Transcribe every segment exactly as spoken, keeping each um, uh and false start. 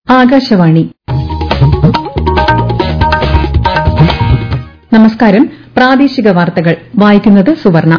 ആകാശവാണി. നമസ്കാരം. പ്രാദേശിക വാർത്തകൾ വായിക്കുന്നത് സുവർണ.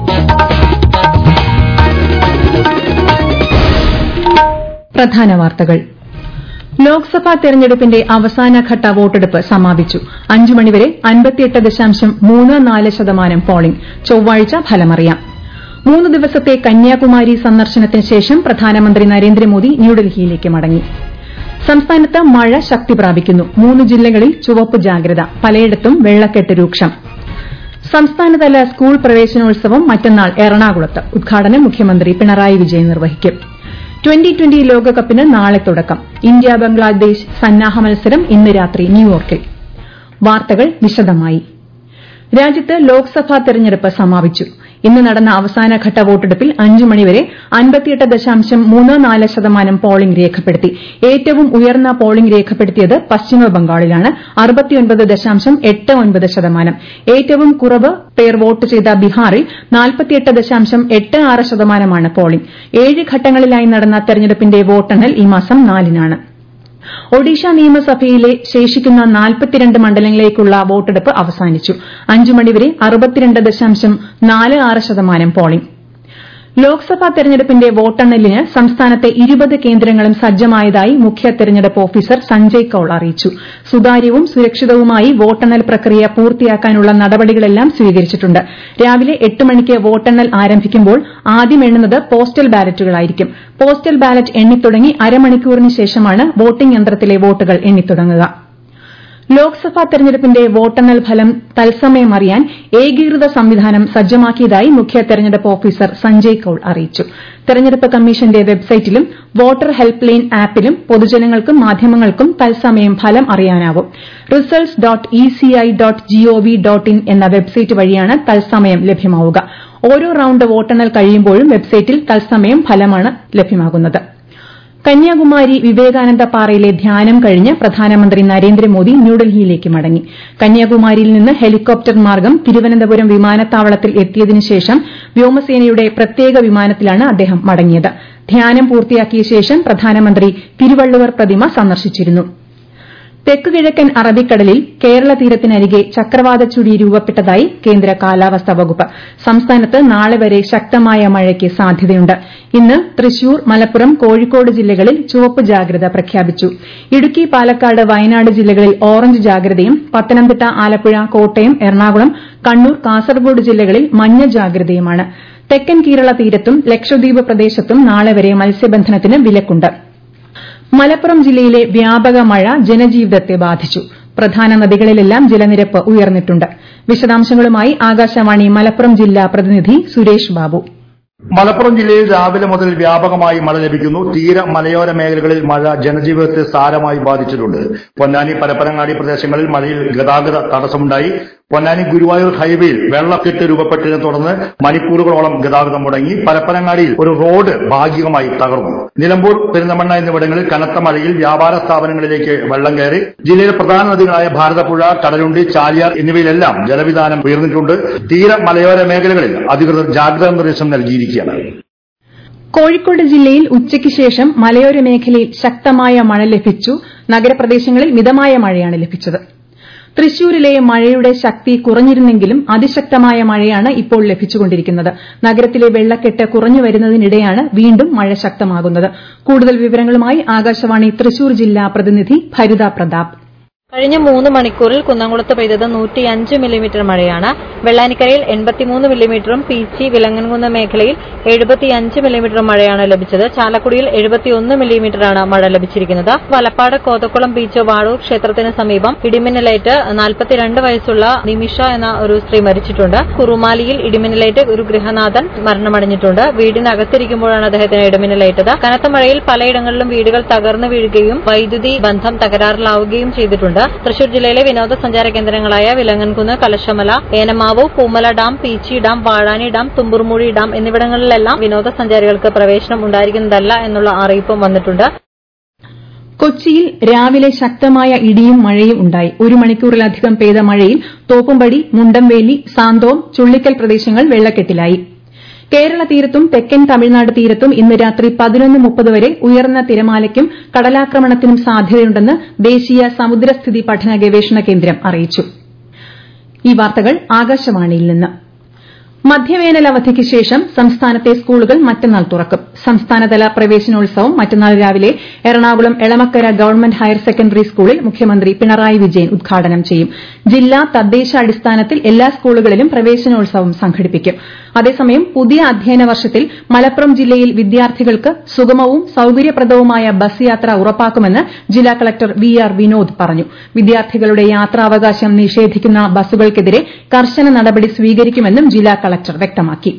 പ്രധാന വാർത്തകൾ. ലോക്സഭാ തെരഞ്ഞെടുപ്പിന്റെ അവസാനഘട്ട വോട്ടെടുപ്പ് സമാപിച്ചു. അഞ്ചു മണിവരെ അൻപത്തിയെട്ട് ദശാംശം മൂന്ന് നാല് ശതമാനം പോളിംഗ്. ചൊവ്വാഴ്ച ഫലമറിയാം. മൂന്ന് ദിവസത്തെ കന്യാകുമാരി സന്ദർശനത്തിന് ശേഷം പ്രധാനമന്ത്രി നരേന്ദ്രമോദി ന്യൂഡൽഹിയിലേക്ക് മടങ്ങി. സംസ്ഥാനത്ത് മഴ ശക്തി പ്രാപിക്കുന്നു. മൂന്ന് ജില്ലകളിൽ ചുവപ്പ് ജാഗ്രത. പലയിടത്തും വെള്ളക്കെട്ട് രൂക്ഷം. സംസ്ഥാനതല സ്കൂൾ പ്രവേശനോത്സവം മറ്റന്നാൾ എറണാകുളത്ത്. ഉദ്ഘാടനം മുഖ്യമന്ത്രി പിണറായി വിജയൻ നിർവഹിക്കും. ട്വന്റി ട്വന്റി ലോകകപ്പിന് നാളെ തുടക്കം. ഇന്ത്യ ബംഗ്ലാദേശ് സന്നാഹ മത്സരം ഇന്ന് രാത്രി ന്യൂയോർക്കിൽ. വാർത്തകൾ വിശദമായി. രാജ്യത്ത് ലോക്സഭാ തെരഞ്ഞെടുപ്പ് സമാപിച്ചു. ഇന്ന് നടന്ന അവസാനഘട്ട വോട്ടെടുപ്പിൽ അഞ്ചു മണിവരെ അൻപത്തിയെട്ട് ദശാംശം മൂന്ന് നാല് ശതമാനം പോളിംഗ് രേഖപ്പെടുത്തി. ഏറ്റവും ഉയർന്ന പോളിംഗ് രേഖപ്പെടുത്തിയത് പശ്ചിമബംഗാളിലാണ്. അറുപത്തിയൊൻപത് ദശാംശം എട്ട് ഒൻപത് ശതമാനം. ഏറ്റവും കുറവ് പേർ വോട്ട് ചെയ്ത ബീഹാറിൽ നാൽപ്പത്തിയെട്ട് ദശാംശം എട്ട് ആറ് ശതമാനമാണ് പോളിംഗ്. ഏഴ് ഘട്ടങ്ങളിലായി നടന്ന തെരഞ്ഞെടുപ്പിന്റെ വോട്ടെണ്ണൽ ഈ മാസം നാലിനാണ്. ഒഡീഷ നിയമസഭയിലെ ശേഷിക്കുന്ന നാൽപ്പത്തിരണ്ട് മണ്ഡലങ്ങളിലേക്കുള്ള വോട്ടെടുപ്പ് അവസാനിച്ചു. അഞ്ചു മണിവരെ അറുപത്തിരണ്ട് ദശാംശം നാല് ആറ് ശതമാനം പോളിംഗ്. ലോക്സഭാ തെരഞ്ഞെടുപ്പിന്റെ വോട്ടെണ്ണലിന് സംസ്ഥാനത്തെ ഇരുപത് കേന്ദ്രങ്ങളും സജ്ജമായതായി മുഖ്യ തെരഞ്ഞെടുപ്പ് ഓഫീസർ സഞ്ജയ് കൌൾ അറിയിച്ചു. സുതാര്യവും സുരക്ഷിതവുമായി വോട്ടെണ്ണൽ പ്രക്രിയ പൂർത്തിയാക്കാനുള്ള നടപടികളെല്ലാം സ്വീകരിച്ചിട്ടുണ്ട്. രാവിലെ എട്ട് മണിക്ക് വോട്ടെണ്ണൽ ആരംഭിക്കുമ്പോൾ ആദ്യം എണ്ണുന്നത് പോസ്റ്റൽ ബാലറ്റുകളായിരിക്കും. പോസ്റ്റൽ ബാലറ്റ് എണ്ണിത്തുടങ്ങി അരമണിക്കൂറിന് ശേഷമാണ് വോട്ടിംഗ് യന്ത്രത്തിലെ വോട്ടുകൾ എണ്ണിത്തുടങ്ങുക. ലോക്സഭാ തെരഞ്ഞെടുപ്പിന്റെ വോട്ടെണ്ണൽ ഫലം തത്സമയം അറിയാൻ ഏകീകൃത സംവിധാനം സജ്ജമാക്കിയതായി മുഖ്യ തെരഞ്ഞെടുപ്പ് ഓഫീസർ സഞ്ജയ് കൌൾ അറിയിച്ചു. തെരഞ്ഞെടുപ്പ് കമ്മീഷന്റെ വെബ്സൈറ്റിലും വോട്ടർ ഹെൽപ്പ് ലൈൻ ആപ്പിലും പൊതുജനങ്ങൾക്കും മാധ്യമങ്ങൾക്കും തത്സമയം ഫലം അറിയാനാവും. Results dot E C I dot G O V dot website വഴിയാണ് തത്സമയം ലഭ്യമാവുക. ഓരോ റൌണ്ട് വോട്ടെണ്ണൽ കഴിയുമ്പോഴും വെബ്സൈറ്റിൽ തത്സമയം ഫലമാണ് ലഭ്യമാകുന്നത്. കന്യാകുമാരി വിവേകാനന്ദ പാറയിലെ ധ്യാനം കഴിഞ്ഞ് പ്രധാനമന്ത്രി നരേന്ദ്രമോദി ന്യൂഡൽഹിയിലേക്ക് മടങ്ങി. കന്യാകുമാരിയിൽ നിന്ന് ഹെലികോപ്റ്റർ മാർഗം തിരുവനന്തപുരം വിമാനത്താവളത്തിൽ എത്തിയതിനു ശേഷം വ്യോമസേനയുടെ പ്രത്യേക വിമാനത്തിലാണ് അദ്ദേഹം മടങ്ങിയത്. ധ്യാനം പൂർത്തിയാക്കിയ ശേഷം പ്രധാനമന്ത്രി തിരുവള്ളുവർ പ്രതിമ സന്ദർശിച്ചിരുന്നു. തെക്കുകിഴക്കൻ അറബിക്കടലിൽ കേരള തീരത്തിനരികെ ചക്രവാത ചുഴി രൂപപ്പെട്ടതായി കേന്ദ്ര കാലാവസ്ഥാ വകുപ്പ്. സംസ്ഥാനത്ത് നാളെ വരെ ശക്തമായ മഴയ്ക്ക് സാധ്യതയുണ്ട്. ഇന്ന് തൃശൂർ, മലപ്പുറം, കോഴിക്കോട് ജില്ലകളിൽ ചുവപ്പ് ജാഗ്രത പ്രഖ്യാപിച്ചു. ഇടുക്കി, പാലക്കാട്, വയനാട് ജില്ലകളിൽ ഓറഞ്ച് ജാഗ്രതയും പത്തനംതിട്ട, ആലപ്പുഴ, കോട്ടയം, എറണാകുളം, കണ്ണൂർ, കാസർഗോഡ് ജില്ലകളിൽ മഞ്ഞ ജാഗ്രതയുമാണ്. തെക്കൻ കേരള തീരത്തും ലക്ഷദ്വീപ് പ്രദേശത്തും നാളെ വരെ മത്സ്യബന്ധനത്തിന് വിലക്കുണ്ട്. മലപ്പുറം ജില്ലയിലെ വ്യാപക മഴ ജനജീവിതത്തെ ബാധിച്ചു. പ്രധാന നദികളിലെല്ലാം ജലനിരപ്പ് ഉയർന്നിട്ടുണ്ട്. വിശദാംശങ്ങളുമായി ആകാശവാണി മലപ്പുറം ജില്ലാ പ്രതിനിധി സുരേഷ് ബാബു. മലപ്പുറം ജില്ലയിൽ രാവിലെ മുതൽ വ്യാപകമായി മഴ ലഭിക്കുന്നു. തീര മലയോര മേഖലകളിൽ മഴ ജനജീവിതത്തെ സാരമായി ബാധിച്ചിട്ടുണ്ട്. പൊന്നാനി, പരപ്പനങ്ങാടി പ്രദേശങ്ങളിൽ മഴയിൽ ഗതാഗത തടസ്സമുണ്ടായി. പൊന്നാനി ഗുരുവായൂർ ഹൈവേയിൽ വെള്ളക്കെട്ട് രൂപപ്പെട്ടതിനെ തുടർന്ന് മണിക്കൂറുകളോളം ഗതാഗതം മുടങ്ങി. പരപ്പനങ്ങാടിയിൽ ഒരു റോഡ് ഭാഗികമായി തകർന്നു. നിലമ്പൂർ, പെരിന്തമണ്ണ എന്നിവിടങ്ങളിൽ കനത്ത മഴയിൽ വ്യാപാര സ്ഥാപനങ്ങളിലേക്ക് വെള്ളം കയറി. ജില്ലയിലെ പ്രധാന നദികളായ ഭാരതപ്പുഴ, കടലുണ്ടി, ചാലിയാർ എന്നിവയിലെല്ലാം ജലവിധാനം ഉയർന്നിട്ടുണ്ട്. തീര മലയോര മേഖലകളിൽ അധികൃതർ ജാഗ്രതാ നിർദ്ദേശം നൽകിയിരിക്കുകയാണ്. കോഴിക്കോട് ജില്ലയിൽ ഉച്ചയ്ക്ക് ശേഷം മലയോര മേഖലയിൽ ശക്തമായ മഴ ലഭിച്ചു. നഗരപ്രദേശങ്ങളിൽ മിതമായ മഴയാണ് ലഭിച്ചത്. തൃശൂരിലെ മഴയുടെ ശക്തി കുറഞ്ഞിരുന്നെങ്കിലും അതിശക്തമായ മഴയാണ് ഇപ്പോൾ ലഭിച്ചുകൊണ്ടിരിക്കുന്നത്. നഗരത്തിലെ വെള്ളക്കെട്ട് കുറഞ്ഞു വരുന്നതിനിടെയാണ് വീണ്ടും മഴ ശക്തമാകുന്നത്. കൂടുതൽ വിവരങ്ങളുമായി ആകാശവാണി തൃശൂർ ജില്ലാ പ്രതിനിധി ഭരിത പ്രതാപ്. കഴിഞ്ഞ മൂന്ന് മണിക്കൂറിൽ കുന്നംകുളത്ത് പെയ്തത് നൂറ്റിയഞ്ച് മില്ലിമീറ്റർ മഴയാണ്. വെള്ളാനിക്കരയിൽ എൺപത്തിമൂന്ന് മില്ലിമീറ്ററും പീച്ചി, വിലങ്ങൻകുന്ന് മേഖലയിൽ എഴുപത്തിയഞ്ച് മില്ലിമീറ്ററും മഴയാണ് ലഭിച്ചത്. ചാലക്കുടിയിൽ എഴുപത്തിയൊന്ന് മില്ലിമീറ്ററാണ് മഴ ലഭിച്ചിരിക്കുന്നത്. വലപ്പാട് കോതക്കുളം ബീച്ച് വാഴൂർ ക്ഷേത്രത്തിന് സമീപം ഇടിമിന്നലേറ്റ് നാൽപ്പത്തിരണ്ട് വയസ്സുള്ള നിമിഷ എന്ന ഒരു സ്ത്രീ മരിച്ചിട്ടുണ്ട്. കുറുമാലിയിൽ ഇടിമിന്നലേറ്റ് ഒരു ഗൃഹനാഥൻ മരണമടഞ്ഞിട്ടുണ്ട്. വീടിനകത്തിരിക്കുമ്പോഴാണ് അദ്ദേഹത്തിന് ഇടിമിന്നലേറ്റത്. കനത്ത മഴയിൽ പലയിടങ്ങളിലും വീടുകൾ തകർന്നു വീഴുകയും വൈദ്യുതി ബന്ധം തകരാറിലാവുകയും ചെയ്തിട്ടുണ്ട്. തൃശൂർ ജില്ലയിലെ വിനോദസഞ്ചാര കേന്ദ്രങ്ങളായ Vilangankunnu, Kalashamala, Enamavu, Poomala dam, Peechi dam, Vazhani dam, Thumboormuzhi dam എന്നിവിടങ്ങളിലെല്ലാം വിനോദസഞ്ചാരികൾക്ക് പ്രവേശനം ഉണ്ടായിരിക്കുന്നതല്ല എന്നുള്ള അറിയിപ്പും വന്നിട്ടുണ്ട്. കൊച്ചിയിൽ രാവിലെ ശക്തമായ ഇടിയും മഴയും ഉണ്ടായി. ഒരു മണിക്കൂറിലധികം പെയ്ത മഴയിൽ തോപ്പുംപടി, മുണ്ടംവേലി, സാന്തോം, ചുള്ളിക്കൽ പ്രദേശങ്ങൾ വെള്ളക്കെട്ടിലായി. കേരള തീരത്തും തെക്കൻ തമിഴ്നാട് തീരത്തും ഇന്ന് രാത്രി പതിനൊന്ന് മുപ്പത് വരെ ഉയർന്ന തിരമാലയ്ക്കും കടലാക്രമണത്തിനും സാധ്യതയുണ്ടെന്ന് ദേശീയ സമുദ്രസ്ഥിതി പഠന ഗവേഷണ കേന്ദ്രം അറിയിച്ചു. ഈ വാർത്തകൾ ആകാശവാണിയിൽ നിന്ന്. മധ്യവേനൽ അവധിക്ക് ശേഷം സംസ്ഥാനത്തെ സ്കൂളുകൾ മറ്റന്നാൾ തുറക്കും. സംസ്ഥാനതല പ്രവേശനോത്സവം മറ്റന്നാൾ രാവിലെ Ernakulam Elamakkara government higher secondary സ്കൂളിൽ മുഖ്യമന്ത്രി പിണറായി വിജയൻ ഉദ്ഘാടനം ചെയ്യും. ജില്ലാ തദ്ദേശ അടിസ്ഥാനത്തിൽ എല്ലാ സ്കൂളുകളിലും പ്രവേശനോത്സവം സംഘടിപ്പിക്കും. അതേസമയം പുതിയ അധ്യയന വർഷത്തിൽ മലപ്പുറം ജില്ലയിൽ വിദ്യാർത്ഥികൾക്ക് സുഗമവും സൌകര്യപ്രദവുമായ ബസ് യാത്ര ഉറപ്പാക്കുമെന്ന് ജില്ലാ കളക്ടർ വി ആർ വിനോദ് പറഞ്ഞു. വിദ്യാർത്ഥികളുടെ യാത്രാവകാശം നിഷേധിക്കുന്ന ബസുകൾക്കെതിരെ കർശന നടപടി സ്വീകരിക്കുമെന്നും ജില്ലാ കളക്ടർ വ്യക്തമാക്കി.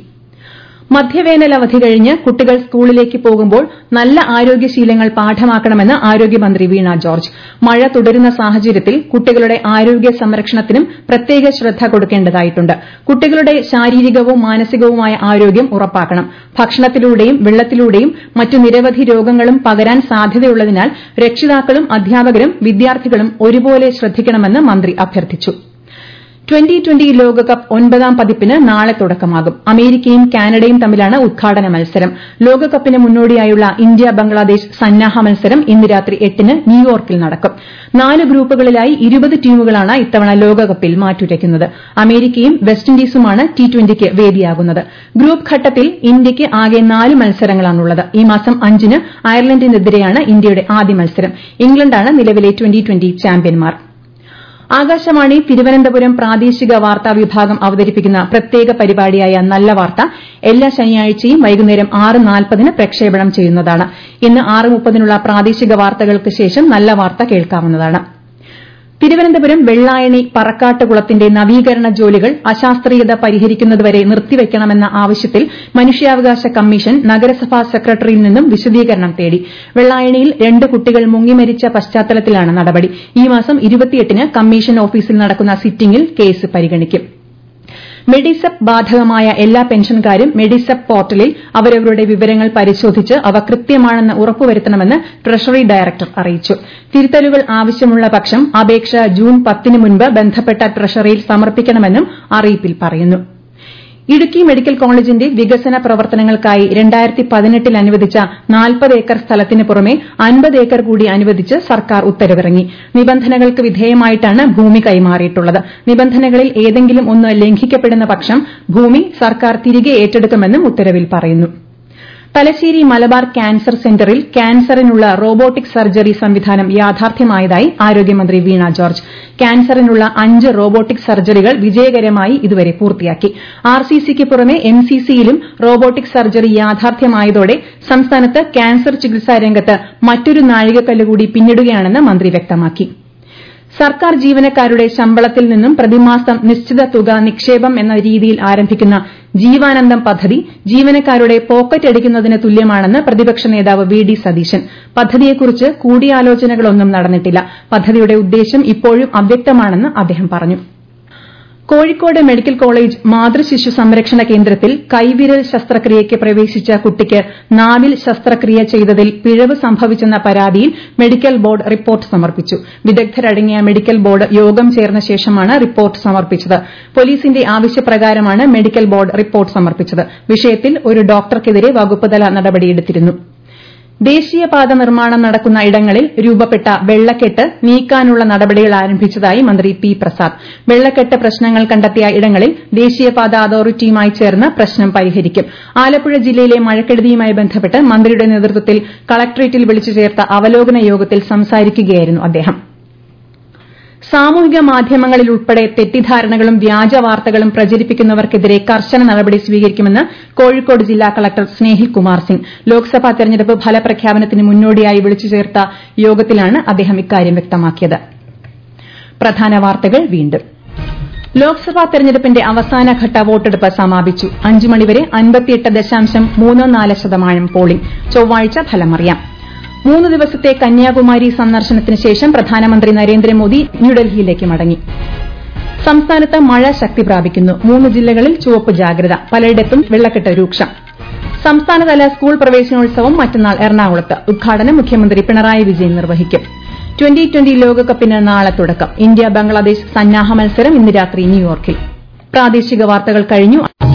മധ്യവേനൽ അവധി കഴിഞ്ഞ് കുട്ടികൾ സ്കൂളിലേക്ക് പോകുമ്പോൾ നല്ല ആരോഗ്യശീലങ്ങൾ പാഠമാക്കണമെന്ന് ആരോഗ്യമന്ത്രി വീണ ജോർജ്. മഴ തുടരുന്ന സാഹചര്യത്തിൽ കുട്ടികളുടെ ആരോഗ്യ സംരക്ഷണത്തിനും പ്രത്യേക ശ്രദ്ധ കൊടുക്കേണ്ടതായിട്ടുണ്ട്. കുട്ടികളുടെ ശാരീരികവും മാനസികവുമായ ആരോഗ്യം ഉറപ്പാക്കണം. ഭക്ഷണത്തിലൂടെയും വെള്ളത്തിലൂടെയും മറ്റു നിരവധി രോഗങ്ങളും പകരാൻ സാധ്യതയുള്ളതിനാൽ രക്ഷിതാക്കളും അധ്യാപകരും വിദ്യാർത്ഥികളും ഒരുപോലെ ശ്രദ്ധിക്കണമെന്ന് മന്ത്രി അഭ്യർത്ഥിച്ചു. ട്വന്റി ട്വന്റി ലോകകപ്പ് ഒൻപതാം പതിപ്പിന് നാളെ തുടക്കമാകും. അമേരിക്കയും കാനഡയും തമ്മിലാണ് ഉദ്ഘാടന മത്സരം. ലോകകപ്പിന് മുന്നോടിയായുള്ള ഇന്ത്യ ബംഗ്ലാദേശ് സന്നാഹ മത്സരം ഇന്ന് രാത്രി എട്ടിന് ന്യൂയോർക്കിൽ നടക്കും. നാല് ഗ്രൂപ്പുകളിലായി ഇരുപത് ടീമുകളാണ് ഇത്തവണ ലോകകപ്പിൽ മാറ്റുരയ്ക്കുന്നത്. അമേരിക്കയും വെസ്റ്റ് ഇൻഡീസുമാണ് ടി ട്വന്റിക്ക് വേദിയാകുന്നത്. ഗ്രൂപ്പ് ഘട്ടത്തിൽ ഇന്ത്യയ്ക്ക് ആകെ നാല് മത്സരങ്ങളാണുള്ളത്. ഈ മാസം അഞ്ചിന് അയർലൻഡിനെതിരെയാണ് ഇന്ത്യയുടെ ആദ്യ മത്സരം. ഇംഗ്ലണ്ടാണ് നിലവിലെ ട്വന്റി ട്വന്റി ചാമ്പ്യന്മാർ. ആകാശവാണി തിരുവനന്തപുരം പ്രാദേശിക വാർത്താ വിഭാഗം അവതരിപ്പിക്കുന്ന പ്രത്യേക പരിപാടിയായ നല്ല വാർത്ത എല്ലാ ശനിയാഴ്ചയും വൈകുന്നേരം ആറ് നാൽപ്പതിന് പ്രക്ഷേപണം ചെയ്യുന്നതാണ്. ഇന്ന് ആറ് മുപ്പതിനുള്ള പ്രാദേശിക വാർത്തകൾക്ക് ശേഷം നല്ല വാർത്ത കേൾക്കാവുന്നതാണ്. തിരുവനന്തപുരം വെള്ളായണി പറക്കാട്ടുകുളത്തിന്റെ നവീകരണ ജോലികൾ അശാസ്ത്രീയത പരിഹരിക്കുന്നതുവരെ നിർത്തിവെക്കണമെന്ന ആവശ്യത്തിൽ മനുഷ്യാവകാശ കമ്മീഷൻ നഗരസഭാ സെക്രട്ടറിയിൽ നിന്നും വിശദീകരണം തേടി. വെള്ളായണിയിൽ രണ്ട് കുട്ടികൾ മുങ്ങിമരിച്ച പശ്ചാത്തലത്തിലാണ് നടപടി. ഈ മാസം ഇരുപത്തിയെട്ടിന് കമ്മീഷൻ ഓഫീസിൽ നടക്കുന്ന സിറ്റിംഗിൽ കേസ് പരിഗണിക്കും. മെഡിസെപ് ബാധകമായ എല്ലാ പെൻഷൻകാരും മെഡിസെപ് പോർട്ടലിൽ അവരവരുടെ വിവരങ്ങൾ പരിശോധിച്ച് അവ കൃത്യമാണെന്ന് ഉറപ്പുവരുത്തണമെന്ന് ട്രഷറി ഡയറക്ടർ അറിയിച്ചു. തിരുത്തലുകൾ ആവശ്യമുള്ള പക്ഷം അപേക്ഷ ജൂൺ പത്തിന് മുൻപ് ബന്ധപ്പെട്ട ട്രഷറിയിൽ സമർപ്പിക്കണമെന്നും അറിയിപ്പിൽ പറയുന്നു. ഇടുക്കി മെഡിക്കൽ കോളേജിന്റെ വികസന പ്രവർത്തനങ്ങൾക്കായി രണ്ടായിരത്തി പതിനെട്ടിൽ അനുവദിച്ച നാൽപ്പത് ഏക്കർ സ്ഥലത്തിന് പുറമെ അൻപത് ഏക്കർ കൂടി അനുവദിച്ച് സർക്കാർ ഉത്തരവിറങ്ങി. നിബന്ധനകൾക്ക് വിധേയമായിട്ടാണ് ഭൂമി കൈമാറിയിട്ടുള്ളത്. നിബന്ധനകളിൽ ഏതെങ്കിലും ഒന്ന് ലംഘിക്കപ്പെടുന്ന പക്ഷം ഭൂമി സർക്കാർ തിരികെ ഏറ്റെടുക്കുമെന്നും ഉത്തരവിൽ പറയുന്നു. തലശ്ശേരി മലബാർ ക്യാൻസർ സെന്ററിൽ ക്യാൻസറിനുള്ള റോബോട്ടിക് സർജറി സംവിധാനം യാഥാർത്ഥ്യമായതായി ആരോഗ്യമന്ത്രി വീണ ജോർജ്. ക്യാൻസറിനുള്ള അഞ്ച് റോബോട്ടിക് സർജറികൾ വിജയകരമായി ഇതുവരെ പൂർത്തിയാക്കി. ആർസിസിക്ക് പുറമെ എംസിസിയിലും റോബോട്ടിക് സർജറി യാഥാർത്ഥ്യമായതോടെ സംസ്ഥാനത്ത് ക്യാൻസർ ചികിത്സാ രംഗത്ത് മറ്റൊരു നാഴികക്കല്ല് കൂടി പിന്നിടുകയാണെന്ന് മന്ത്രി വ്യക്തമാക്കി. സർക്കാർ ജീവനക്കാരുടെ ശമ്പളത്തിൽ നിന്നും പ്രതിമാസം നിശ്ചിത തുക നിക്ഷേപം എന്ന രീതിയിൽ ആരംഭിക്കുന്ന ജീവാനന്ദം പദ്ധതി ജീവനക്കാരുടെ പോക്കറ്റ് അടിക്കുന്നതിന് തുല്യമാണെന്ന് പ്രതിപക്ഷ നേതാവ് വി ഡി സതീശൻ. പദ്ധതിയെക്കുറിച്ച് കൂടിയാലോചനകളൊന്നും നടന്നിട്ടില്ല. പദ്ധതിയുടെ ഉദ്ദേശം ഇപ്പോഴും അവ്യക്തമാണെന്ന് അദ്ദേഹം പറഞ്ഞു. കോഴിക്കോട് മെഡിക്കൽ കോളേജ് മാതൃശിശു സംരക്ഷണ കേന്ദ്രത്തിൽ കൈവിരൽ ശസ്ത്രക്രിയയ്ക്ക് പ്രവേശിച്ച കുട്ടിക്ക് നാവിൽ ശസ്ത്രക്രിയ ചെയ്തതിൽ പിഴവ് സംഭവിച്ചെന്ന പരാതിയിൽ മെഡിക്കൽ ബോർഡ് റിപ്പോർട്ട് സമർപ്പിച്ചു. വിദഗ്ധരടങ്ങിയ മെഡിക്കൽ ബോർഡ് യോഗം ചേർന്ന ശേഷമാണ് റിപ്പോർട്ട് സമർപ്പിച്ചത്. പോലീസിന്റെ ആവശ്യപ്രകാരമാണ് മെഡിക്കൽ ബോർഡ് റിപ്പോർട്ട് സമർപ്പിച്ചത്. വിഷയത്തിൽ ഒരു ഡോക്ടർക്കെതിരെ വകുപ്പുതല നടപടിയെടുത്തിരുന്നു. ദേശീയപാത നിർമ്മാണം നടക്കുന്ന ഇടങ്ങളിൽ രൂപപ്പെട്ട വെള്ളക്കെട്ട് നീക്കാനുള്ള നടപടികൾ ആരംഭിച്ചതായി മന്ത്രി പി പ്രസാദ്. വെള്ളക്കെട്ട് പ്രശ്നങ്ങൾ കണ്ടെത്തിയ ഇടങ്ങളിൽ ദേശീയപാത അതോറിറ്റിയുമായി ചേർന്ന് പ്രശ്നം പരിഹരിക്കും. ആലപ്പുഴ ജില്ലയിലെ മഴക്കെടുതിയുമായി ബന്ധപ്പെട്ട് മന്ത്രിയുടെ നേതൃത്വത്തിൽ കളക്ടറേറ്റിൽ വിളിച്ചു ചേർത്ത അവലോകന യോഗത്തിൽ സംസാരിക്കുകയായിരുന്നു അദ്ദേഹം. സാമൂഹിക മാധ്യമങ്ങളിൽ ഉൾപ്പെടെ തെറ്റിദ്ധാരണകളും വ്യാജ വാർത്തകളും പ്രചരിപ്പിക്കുന്നവർക്കെതിരെ കർശന നടപടി സ്വീകരിക്കുമെന്ന് കോഴിക്കോട് ജില്ലാ കളക്ടർ സ്നേഹിൽ കുമാർ സിംഗ്. ലോക്സഭാ തെരഞ്ഞെടുപ്പ് ഫലപ്രഖ്യാപനത്തിന് മുന്നോടിയായി വിളിച്ചു ചേർത്ത യോഗത്തിലാണ് അദ്ദേഹം ഇക്കാര്യം വ്യക്തമാക്കിയത്. പ്രധാന വാർത്തകൾ വീണ്ടും. ലോക്സഭാ തെരഞ്ഞെടുപ്പിന്റെ അവസാനഘട്ട വോട്ടെടുപ്പ് സമാപിച്ചു. അഞ്ചു മണിവരെ അൻപത്തിയെട്ട് ദശാംശം മൂന്ന് നാല് ശതമാനം പോളിംഗ്. ചൊവ്വാഴ്ച ഫലമറിയാം. മൂന്ന് ദിവസത്തെ കന്യാകുമാരി സന്ദർശനത്തിന് ശേഷം പ്രധാനമന്ത്രി നരേന്ദ്രമോദി ന്യൂഡൽഹിയിലേക്ക് മടങ്ങി. സംസ്ഥാനത്ത് മഴ ശക്തി പ്രാപിക്കുന്നു. മൂന്ന് ജില്ലകളിൽ ചുവപ്പ് ജാഗ്രത. പലയിടത്തും വെള്ളക്കെട്ട് രൂക്ഷം. സംസ്ഥാനതല സ്കൂൾ പ്രവേശനോത്സവം മറ്റന്നാൾ എറണാകുളത്ത്. ഉദ്ഘാടനം മുഖ്യമന്ത്രി പിണറായി വിജയൻ നിർവഹിക്കും. ട്വന്റി ട്വന്റി ലോകകപ്പിന് നാളെ തുടക്കം. ഇന്ത്യ ബംഗ്ലാദേശ് സന്നാഹ മത്സരം ഇന്ന് രാത്രി ന്യൂയോർക്കിൽ. പ്രാദേശിക വാർത്തകൾ കഴിഞ്ഞു.